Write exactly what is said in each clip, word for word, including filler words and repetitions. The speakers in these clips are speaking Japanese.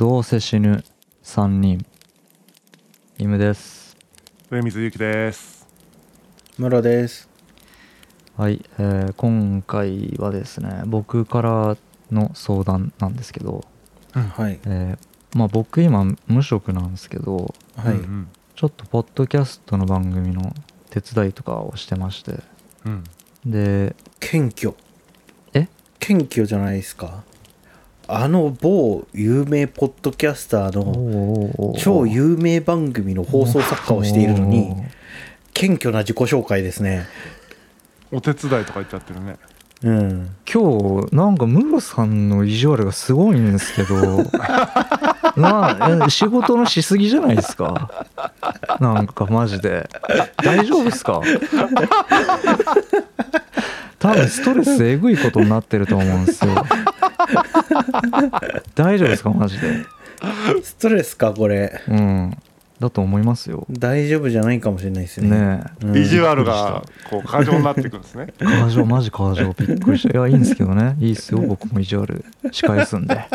どうせ死ぬさんにん。イムです。 上水ゆきです。 村です。 はい、えー、今回はですね、僕からの相談なんですけど、 うん、はい、 えー、まあ僕今無職なんですけど、 はい、うんうん、 ちょっとポッドキャストの番組の手伝いとかをしてまして、 うん、 で、 謙虚え謙虚じゃないですか。あの某有名ポッドキャスターの超有名番組の放送作家をしているのに謙虚な自己紹介ですね。 お手伝いとか言っちゃってるね。 うん、 今日なんかムロさんの意地悪がすごいんですけどな、仕事のしすぎじゃないですか。なんかマジで大丈夫ですか。多分ストレスえぐいことになってると思うんですよ。大丈夫ですかマジで。 ストレスかこれ。 うんだと思いますよ。 大丈夫じゃないかもしれないですよね。 ねえ、 うん、 意地悪がこう過剰になっていくんですね。 過剰、マジ過剰、びっくりした。いやいいんですけどね、いいっすよ、僕も意地悪仕返すんで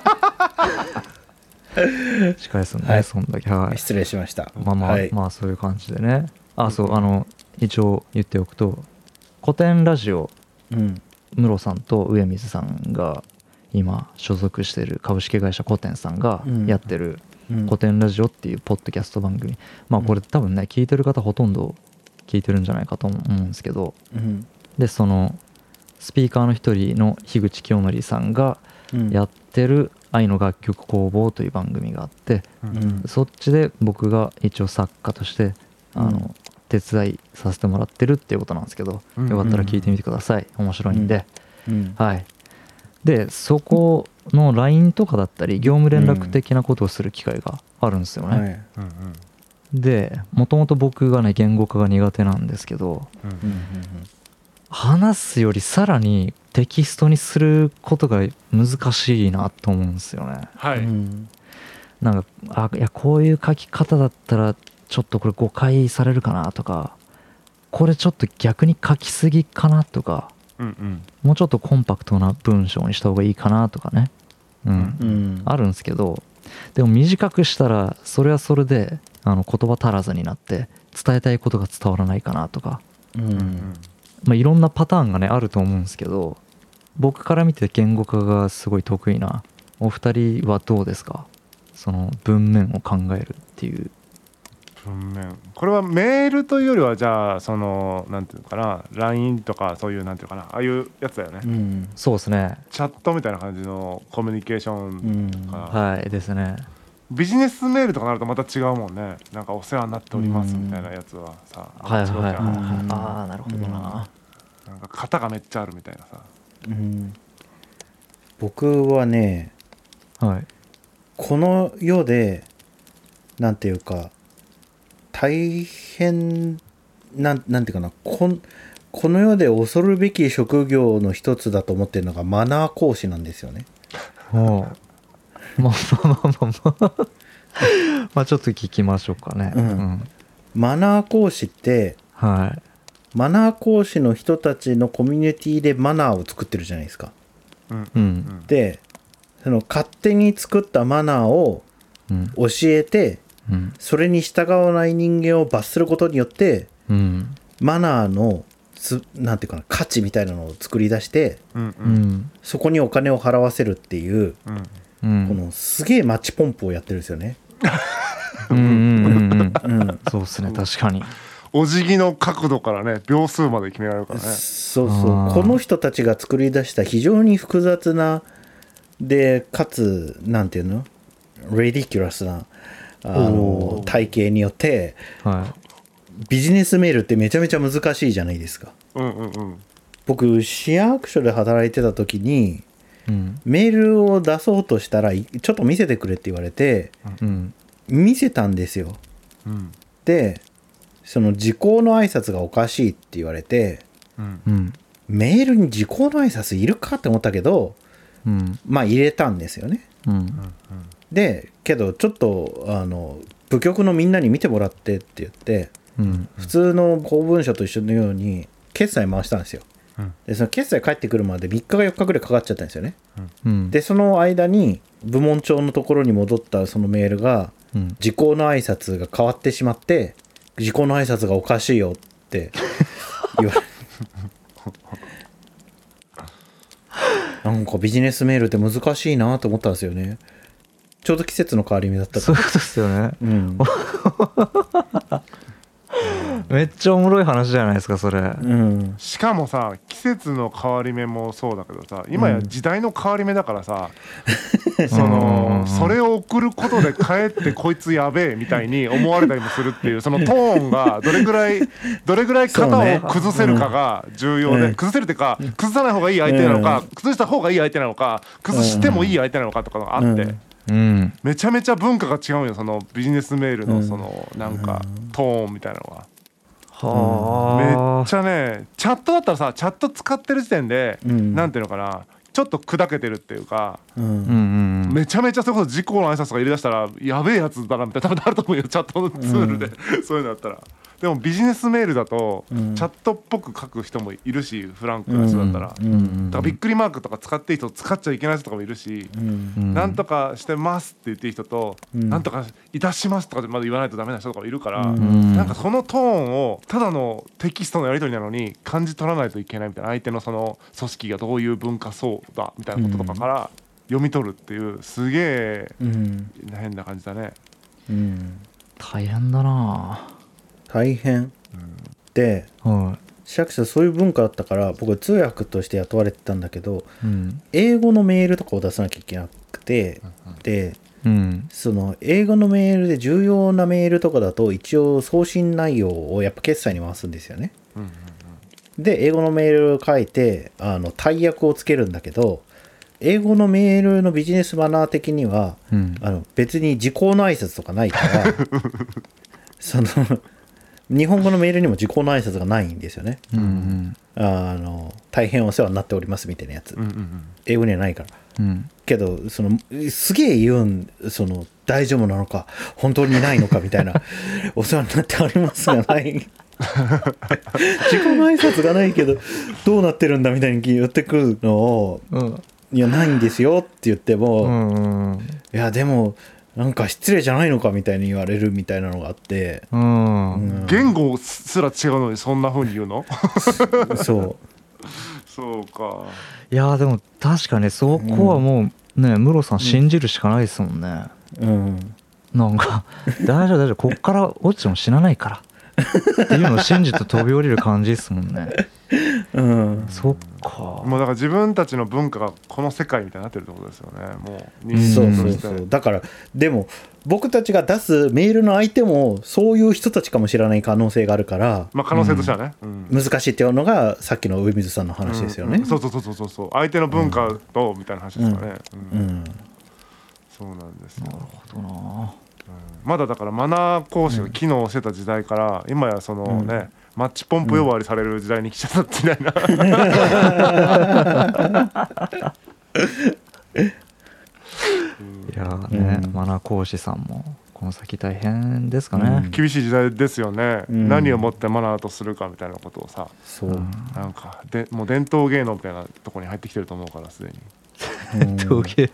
仕返すんで、ね、はい、そんだけ、はい、 失礼しました。 まあまあ、はい、まあそういう感じでね。あ、そう、あの一応言っておくと、古典ラジオ、うん、室さんと上水さんが今所属している株式会社古典さんがやってる、うん、古典ラジオっていうポッドキャスト番組、まあこれ多分ね聞いてる方ほとんど聞いてるんじゃないかと思うんですけど、うん、でそのスピーカーの一人の樋口清則さんがやってる愛の楽曲工房という番組があって、うん、そっちで僕が一応作家としてあの、うん、手伝いさせてもらってるっていうことなんですけど、よかったら聞いてみてください。面白いんで、うんうん、はい。でそこの ライン とかだったり業務連絡的なことをする機会があるんですよね、うんはい、でもともと僕がね言語化が苦手なんですけど、うん、話すよりさらにテキストにすることが難しいなと思うんですよね。 はい、 なんかあいやこういう書き方だったらちょっとこれ誤解されるかなとか、これちょっと逆に書きすぎかなとか、うんうん、もうちょっとコンパクトな文章にした方がいいかなとかね、うんうん、あるんですけど、でも短くしたらそれはそれであの言葉足らずになって伝えたいことが伝わらないかなとか、うんまあ、いろんなパターンがねあると思うんですけど、僕から見て言語化がすごい得意なお二人はどうですか、その文面を考えるっていう。 文面、これはメールというよりはじゃあそのなんていうのかな、 ライン とかそういうなんていうかな、ああいうやつだよね、うん、 そうですね、 チャットみたいな感じのコミュニケーションか、うん、 はいですね。 ビジネスメールとかなるとまた違うもんね。なんかお世話になっておりますみたいなやつはさ、 うん、はいはいはいはい、ああなるほどな、うん、 なんか型がめっちゃあるみたいなさ、うん、 僕はね、はい、この世でなんていうか大変なん、なんていうかな、こ、この世で恐るべき職業の一つだと思ってるのがマナー講師なんですよね。 はあ、まあまあまあまあまあまあちょっと聞きましょうかね、うんうん、 マナー講師って、はい、マナー講師の人たちのコミュニティでマナーを作ってるじゃないですか、うんうん、でその勝手に作ったマナーを教えて、うん、それに従わない人間を罰することによって、うん、マナーのつなんていうかな、価値みたいなのを作り出して、うんうん、そこにお金を払わせるっていう、うん、このすげえマッチポンプをやってるんですよね。 うんうんうん、うん、そうですね、確かにお辞儀の角度からね秒数まで決められるからね。 そうそう、この人たちが作り出した非常に複雑なでかつなんていうのレディキュラスなあの体系によって、はい、ビジネスメールってめちゃめちゃ難しいじゃないですか、うんうんうん、僕市役所で働いてた時に、うん、メールを出そうとしたらちょっと見せてくれって言われて、うん、見せたんですよ、うん、でその時効の挨拶がおかしいって言われて、うんうん、メールに時効の挨拶いるかって思ったけど、うん、まあ入れたんですよね、うんうんうん、でけどちょっとあの部局のみんなに見てもらってって言って、うんうん、普通の公文書と一緒のように決済回したんですよ、 うん、 でその決済返ってくるまでみっかかよっかぐらいかかっちゃったんですよね、 うん、 でその間に部門長のところに戻ったそのメールが、うん、時効の挨拶が変わってしまって時効の挨拶がおかしいよって言われなんかビジネスメールって難しいなと思ったんですよね。ちょうど季節の変わり目だったから。 そういうことですよね、 うん、 めっちゃおもろい話じゃないですかそれ、うん、しかもさ季節の変わり目もそうだけどさ今や時代の変わり目だからさ、うん、そのそれを送ることでかえってこいつやべえみたいに思われたりもするっていうそのトーンがどれぐらいどれぐらい型を崩せるかが重要で、うん、崩せるっていうか崩さない方がいい相手なのか、うん、崩した方がいい相手なのか崩してもいい相手なのかとかがあって、うんうん、めちゃめちゃ文化が違うんよそのビジネスメールのそのなんかトーンみたいなのが。はめっちゃねチャットだったらさチャット使ってる時点で、うん、なんていうのかなちょっと砕けてるっていうか、うん、めちゃめちゃそれこそ自己の挨拶とか入れ出したらやべえやつだなみたいな多分あると思うよチャットのツールで、うん、そういうのだったら。でもビジネスメールだと、うん、チャットっぽく書く人もいるしフランクな人だったら、うん、だからびっくりマークとか使っていい人使っちゃいけない人とかもいるし、うん、なんとかしてますって言っていい人と、うん、なんとかいたしますとかまで言わないとダメな人とかもいるから、うん、なんかそのトーンをただのテキストのやり取りなのに感じ取らないといけないみたいな相手のその組織がどういう文化層だみたいなこととかから読み取るっていうすげえ変な感じだね、 うん、大変だな大変で、はい、市役所そういう文化だったから僕通訳として雇われてたんだけど、うん、英語のメールとかを出さなきゃいけなくて、うん、で、うん、その英語のメールで重要なメールとかだと一応送信内容をやっぱ決済に回すんですよね、うんうんうん、で英語のメールを書いてあの大訳をつけるんだけど英語のメールのビジネスマナー的には、うん、あの別に時効の挨拶とかないからその日本語のメールにも時効の挨拶がないんですよね、うんうん、あの大変お世話になっておりますみたいなやつ、うんうんうん、英語にはないから、うん、けどそのすげえ言うんその大丈夫なのか本当にないのかみたいなお世話になっておりますがない時効の挨拶がないけどどうなってるんだみたいに言ってくるのを、うん、いやないんですよって言っても、うんうん、いやでもなんか失礼じゃないのかみたいに言われるみたいなのがあって、うんうん、言語すら違うのにそんな風に言うのそうそうか。 いやでも確かにそこはもうね、ムロさん信じるしかないですもんね、うん、なんか大丈夫大丈夫こっから落ちても死なないからっていうのを信じて飛び降りる感じですもんねうん、そっか。 もうだから自分たちの文化がこの世界みたいになってるってことですよね。もうそうそうそうだからでも僕たちが出すメールの相手もそういう人たちかもしれない可能性があるから、 まあ、可能性としてはね、 うんうん、難しいっていうのがさっきの上水さんの話ですよね、うんうん、 そうそうそうそうそう相手の文化とみたいな話ですかね、うんうんうん、そうなんですよ。なるほどな、うん、まだだからマナー講師が機能してた時代から、うん、今やそのね、うんマッチポンプ呼ばわりされる時代に来ちゃったみたいな、 うん、いやね、うん、マナー講師さんもこの先大変ですかね、 うん、厳しい時代ですよね、うん、何をもってマナーとするかみたいなことをさそう、うん、なんかでもう伝統芸能みたいなところに入ってきてると思うからすでに伝統芸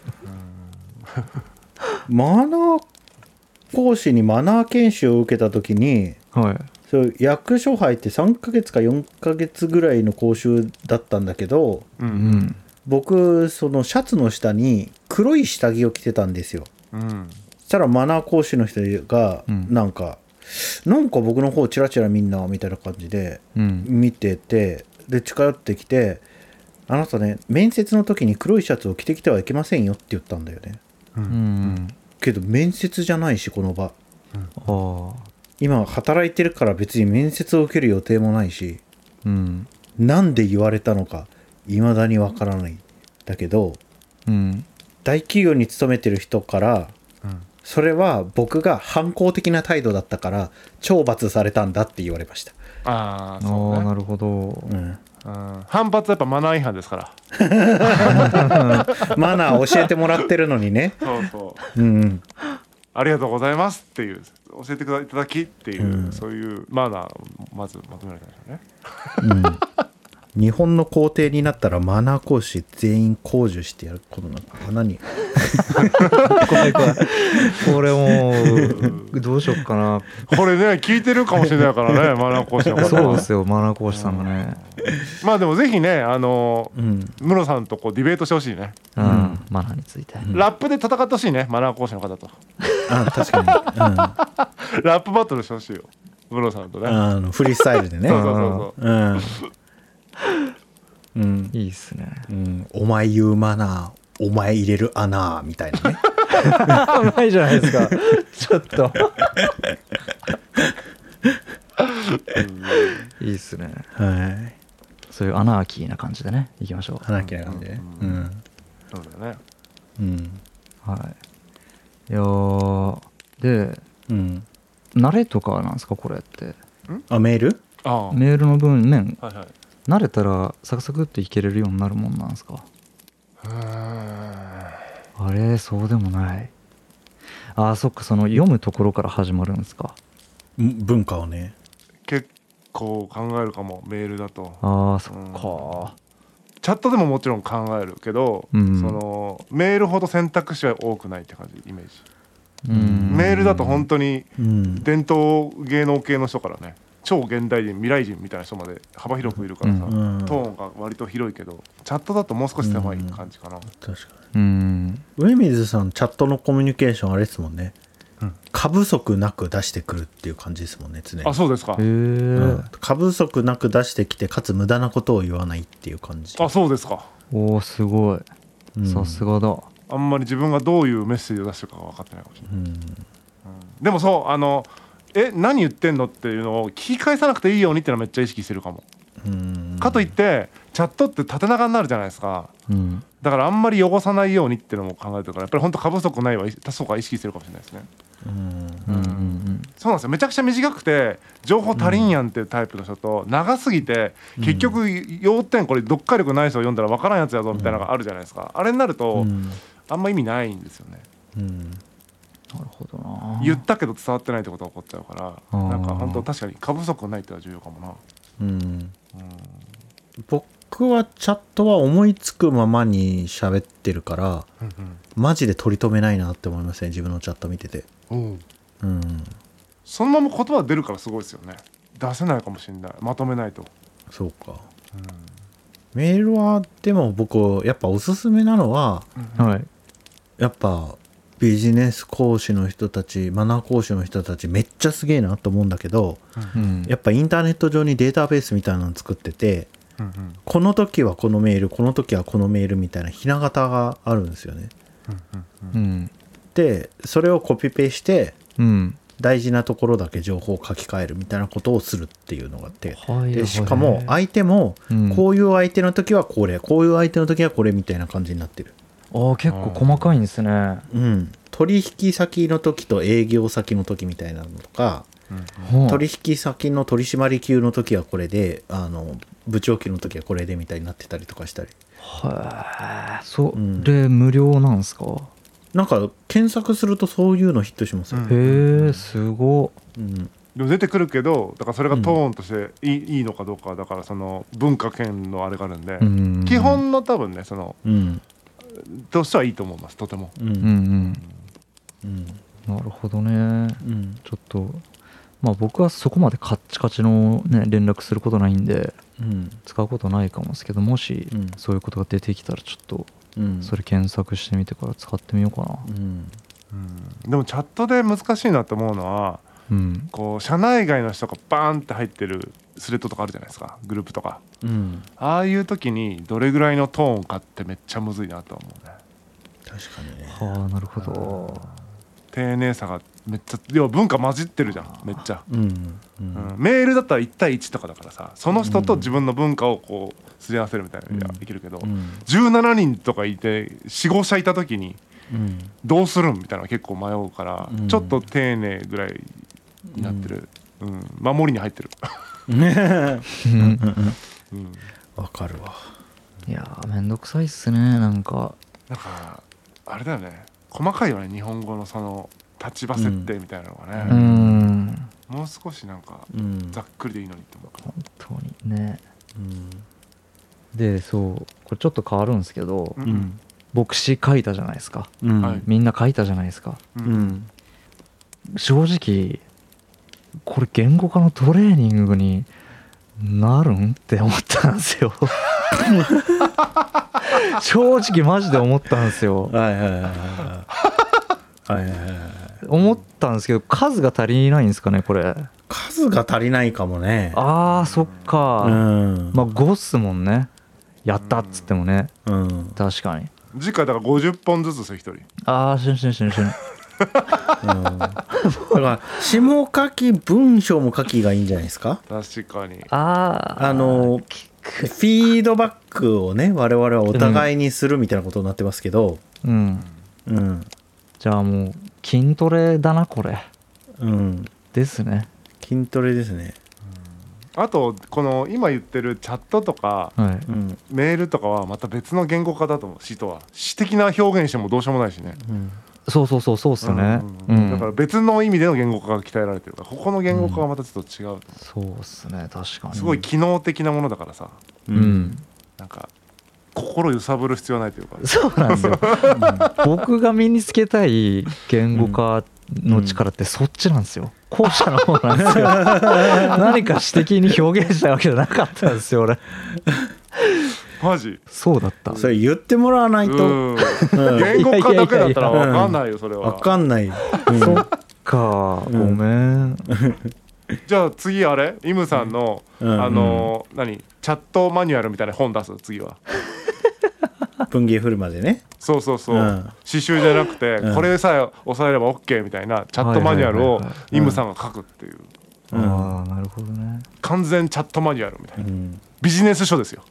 能、うん、マナー講師にマナー研修を受けた時に、はいそう役所入ってさんかげつかよんかげつぐらいの講習だったんだけど、うんうん、僕そのシャツの下に黒い下着を着てたんですよ、うん、そしたらマナー講師の人がなんか、うん、なんか僕の方チラチラ見んなみたいな感じで見てて、うん、で近寄ってきてあなたね面接の時に黒いシャツを着てきてはいけませんよって言ったんだよね、うんうん、けど面接じゃないしこの場、うん、あ今働いてるから別に面接を受ける予定もないし、うん、なんで言われたのか未だにわからないだけど、うん、大企業に勤めてる人から、うん、それは僕が反抗的な態度だったから懲罰されたんだって言われました。 ああそう、ね、 なるほど、うんうん、反発はやっぱマナー違反ですからマナー教えてもらってるのにねそうそう、うん、ありがとうございますっていう教えていただきっていう、うん、そういうマナーをまずまとめられたんですよね、 日本の皇帝になったらマナー講師全員控除してやることなのか何怖い怖いこれもうどうしよっかなこれね聞いてるかもしれないからねマナー講師の方そうですよマナー講師さんがね、 まあでもぜひねあのうん、 室さんとこうディベートしてほしいね、 うん、うん、マナーについて、 うん、 ラップで戦ってほしいねマナー講師の方とあ確かに、うん、 ラップバトルしてほしいよ室さんとねあのフリースタイルでねそうそうそうそう、 うんうん、 いいっすね、 うん、お前言うマナーお前入れる穴みたいなねうまいじゃないですかちょっといいっすねはいそういうアナーキーな感じでねいきましょうアナーキーな感じでうん、うん、 そうだねうんはいいやーで、うん、慣れとかなんですかこれってあメールあメールの文面、 はいはい、 慣れたらサクサクっていけれるようになるもんなんですかうーんあれそうでもないあーそっかその読むところから始まるんですか文化をね結構考えるかもメールだとああそっか、 うん、チャットでももちろん考えるけど、うん、そのメールほど選択肢は多くないって感じイメージ、うん、メールだと本当に伝統芸能系の人からね超現代人未来人みたいな人まで幅広くいるからさ、うん、トーンが割と広いけどチャットだともう少し狭い感じかな、うん、 確かに、うん、上水さんチャットのコミュニケーションあれですもんね、うん、過不足なく出してくるっていう感じですもんね常に。 あそうですかへ、 うん、過不足なく出してきてかつ無駄なことを言わないっていう感じ。 あそうですかおーすごい、うん、さすがだ。 あんまり自分がどういうメッセージを出してるかが分かってないかもしれない、うんうん、でもそうあのえ何言ってんのっていうのを聞き返さなくていいようにっていうのはめっちゃ意識してるかも。うんかといってチャットって縦長になるじゃないですか、うん、だからあんまり汚さないようにっていうのも考えてるからやっぱり本当過不足ないは多数か意識してるかもしれないですね。うんうんうん、そうなんですよ。めちゃくちゃ短くて情報足りんやんっていうタイプの人と、長すぎて結局要点これ読解力ない人を読んだら分からんやつやぞみたいなのがあるじゃないですか。あれになるとあんま意味ないんですよね。うんなるほどな。 言ったけど伝わってないってことが起こっちゃうからなんか本当確かに過不足ないってのは重要かもな。うんうん、 僕はチャットは思いつくままに喋ってるから、うんうん、マジで取り留めないなって思いますね自分のチャット見てて、うんうん、 そのまま言葉出るからすごいですよね。出せないかもしれないまとめないと。 そうか、うん、メールはでも僕やっぱおすすめなのは、うんはい、やっぱビジネス講師の人たちマナー講師の人たちめっちゃすげえなと思うんだけど、うん、やっぱインターネット上にデータベースみたいなの作ってて、うんうん、この時はこのメールこの時はこのメールみたいなひな形があるんですよね、うんうんうん、でそれをコピペして、うん、大事なところだけ情報を書き換えるみたいなことをするっていうのがあって、はい、でしかも相手もこういう相手の時はこれ、うん、こういう相手の時はこれみたいな感じになってる。 ああ結構細かいんですね。 うん、取引先の時と営業先の時みたいなのとか、うん、取引先の取締級の時はこれであの部長級の時はこれでみたいになってたりとかしたり。 へえそれ無料なんですか。 なんか検索するとそういうのヒットしますよ、うん、 へえすごい、うん、 でも出てくるけどだからそれがトーンとしていい、うん、いいのかどうかだからその文化圏のあれがあるんで、うん、基本の多分ねその、うんとしてはいいと思いますとても、うんうんうんうん、なるほどね、うん、ちょっとまあ僕はそこまでカッチカチの、ね、連絡することないんで、うん、使うことないかもですけどもし、うん、そういうことが出てきたらちょっと、うん、それ検索してみてから使ってみようかな、うんうん、でもチャットで難しいなと思うのは、うん、こう社内外の人がバーンって入ってるスレッドとかあるじゃないですかグループとか、うん、ああいう時にどれぐらいのトーンかってめっちゃむずいなと思うね。 確かにね。 はあなるほど。 丁寧さがめっちゃ要は文化混じってるじゃんめっちゃ、うんうんうん、メールだったらいち対いちとかだからさその人と自分の文化をこうすり合わせるみたいなのができるけど、うん、じゅうななにんとかいて よん,ご 社いた時にどうするんみたいなのが結構迷うから、うん、ちょっと丁寧ぐらいになってる、うんうん、守りに入ってるねうん、わかるわ。 いやーめんどくさいっすねなんかなんかあれだよね細かいよね日本語のその立場設定みたいなのがね、うん、もう少しなんかざっくりでいいのにって思う、 本当にね、 でそうこれちょっと変わるんですけど、 ううんん牧師書いたじゃないですか。 うんはいみんな書いたじゃないですか。 ううんん正直これ言語化のトレーニングになるんって思ったんですよ正直マジで思ったんですよ。 はいはいはいはいはいはいはい思ったんですけど数が足りないんですかねこれ。 数が足りないかもね。 あーそっか、 うんまあごっすもんね。やったっつってもね。 うん確かに。 次回だからごじゅっぽんずつですよ一人。 ああしんしんしんしんうんだから下書き文章も書きがいいんじゃないですか。 確かに。 あああのフィードバックをね我々はお互いにするみたいなことになってますけど、 うんうんじゃあもう筋トレだなこれうん、 ですね。 筋トレですね。 あとこの今言ってるチャットとかはいうんメールとかはまた別の言語化だと思う。詩とは詩的な表現してもどうしようもないしね。 うんそうそうそうそうっすね。 ううんんだから別の意味での言語化が鍛えられてるからここの言語化はまたちょっと違う。 そうっすね確かに。 すごい機能的なものだからさ、 ううんんなんか心揺さぶる必要ないというか、 そうなんですよ僕が身につけたい言語化の力ってそっちなんですよ。後者の方なんですよ何か詩的に表現したわけじゃなかったんですよ俺。 マジ。 そうだった。 それ言ってもらわないとうん言語化だけだったら分かんないよそれは。 分かんない。うんそっかごめん。 じゃあ次あれイムさんの、 うんあのー何チャットマニュアルみたいな本出す次は。 文芸振るまでね。 そうそうそう、 うん刺繍じゃなくて、 うんこれさえ押さえれば OK みたいなチャットマニュアルをはいはいはいはいイムさんが書くっていうああなるほどね。 完全チャットマニュアルみたいなうんビジネス書ですよ。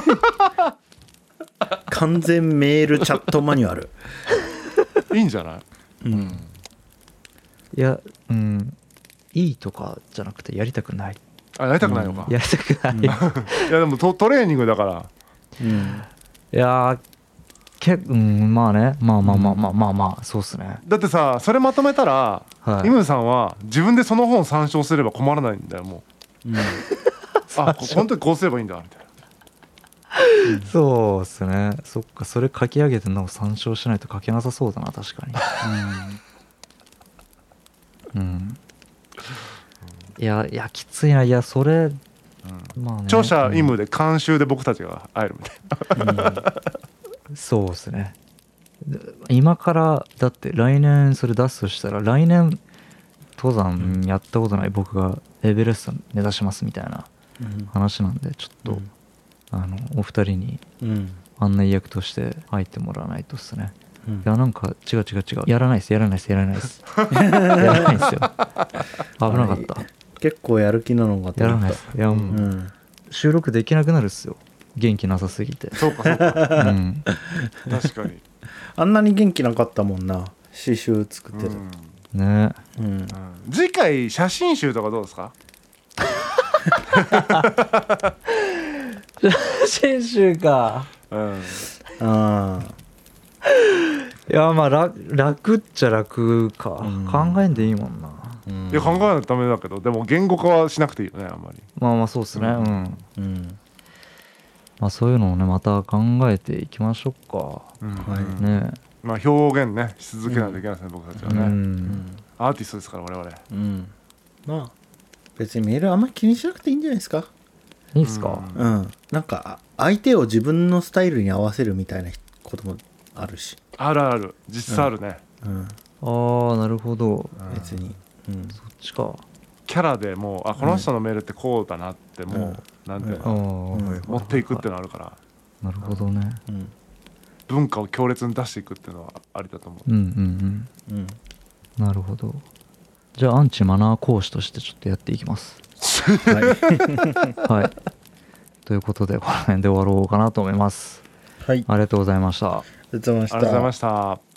完全メールチャットマニュアル。 いいんじゃない。 うんいやうんいいとかじゃなくてやりたくない。 あやりたくないのか、 やりたくない。 いやでもトトレーニングだからうんいやーけうんまあねまあまあまあまあまあまあそうっすね。 だってさそれまとめたら、 はいイムさんは自分でその本参照すれば困らないんだよもう。 うんあこ本当にこうすればいいんだみたいな。 そうっすね。そっかそれ書き上げてのを参照しないと書けなさそうだな確かに。うん。いやいやきついな。いやそれまあね。 著者うんイムで監修で僕たちが会えるみたいな。 そうっすね。で今からだって来年それ出すとしたら来年登山やったことない僕がエベレスト目指しますみたいなうん話なんでちょっと、 うんあのお二人にうん案内役として入ってもらわないとっすね。 うんいやなんか違う違う違うやらないですやらないですやらないですやらないですよ。危なかった。 結構やる気なのかとやら思った。 ないです。いやもう、 うん収録できなくなるっすよ元気なさすぎて。 そうかそうかうん確かに、 あんなに元気なかったもんな刺繍作ってた。 うんねうんうん次回写真集とかどうですか。 写真集か。 うんあいやまあ楽楽っちゃ楽か、 うん考えんでいいもんな。 ーうんいや考えないとダメだけどでも言語化はしなくていいよねあんまり。 まあまあそうっすね。 ううんん、 うんまあそういうのをねまた考えていきましょうか。 うんはいねまあ表現ねし続けないといけないですね、僕たちはうね、 ん、 アーティストですから我々。 うんまあ別にメールあんまり気にしなくていいんじゃないですか。 いいっすか。 うんうんなんかあ相手を自分のスタイルに合わせるみたいなこともあるし、 あるある実際あるね、 うん、 ああなるほど。 うん別に、うん、 そっちか。 キャラでもうあこの人のメールってこうだなってもう、なんていうああ、 の、 うんはい持っていくっていうのあるからなるほどね。 うん文化を強烈に出していくっていうのはありだと思う。 うんうんうんうんなるほど。じゃあアンチマナー講師としてちょっとやっていきます。 はいはい。ということでこの辺で終わろうかなと思います。 はい、ありありがとうございました。 がとうございました。 ありがとうございました。